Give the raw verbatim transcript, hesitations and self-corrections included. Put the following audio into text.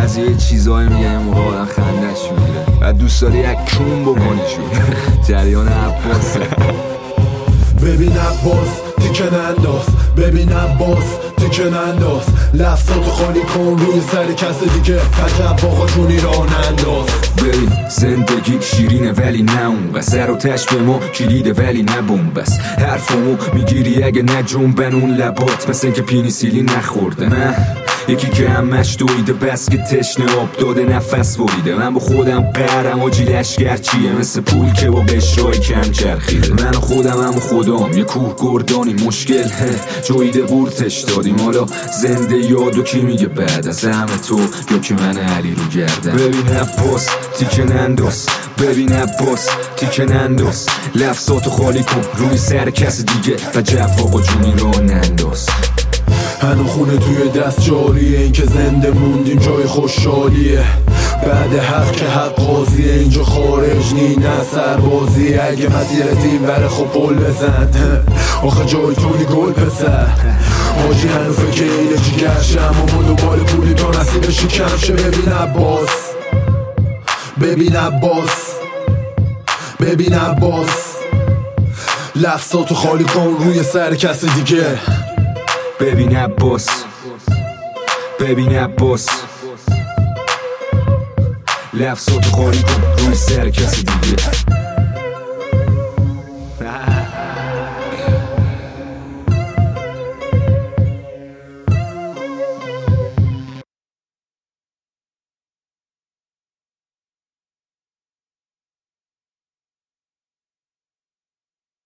بعضی یه چیزایی میگه یه موقع آدم خندش میگیره و دوست داری یک کون بکنی شون جریان عباسه. ببین عباس تیکن انداز، ببین عباس تیکن انداز، لفظاتو خالی کن روی سر کس دیگه، عجب آقا جونی را ننداز. ببین زندگی شیرینه ولی نه اون بس، سر و تش به ما کلیده ولی نه بومبس، حرفمو میگیری اگه نه جنبن اون لبات مثل که پینیسیلی نخورده. نه یکی که همش دویده بس که تشنه آب داده نفس بریده، من با خودم قهرم آجی لشگر چیه مثل پول که با قشرهای کم چرخیده. من خودم هم خودم یه کوه گردانی مشکل جویده بورتش دادیم، حالا زنده یادو کی میگه بعد از همه تو یا که من علی رو گردم. ببین عباس تیکن انداز، ببین عباس تیکن انداز، لفظاتو خالی کن روی سر کس دیگه و جواب جونی رو ننداز. هنو خونه توی دست جاریه، این که زنده موندیم جای خوشحالیه، بعد حق که حق قاضیه، اینجا خارج نی نه سربازی، اگه مسیرت این بره خب پل بزن آخه جای تونی گل پسر آجی هنو فکر اینه چی گرشم اما دنبال پولی تا نصیبشی کم شه. ببین عباس، ببین عباس، ببین عباس، لفظاتو خالی کن روی سر کس دیگه. ببین عباس، ببین عباس، لفظاتو خالی کن روی سر کسی دیگه.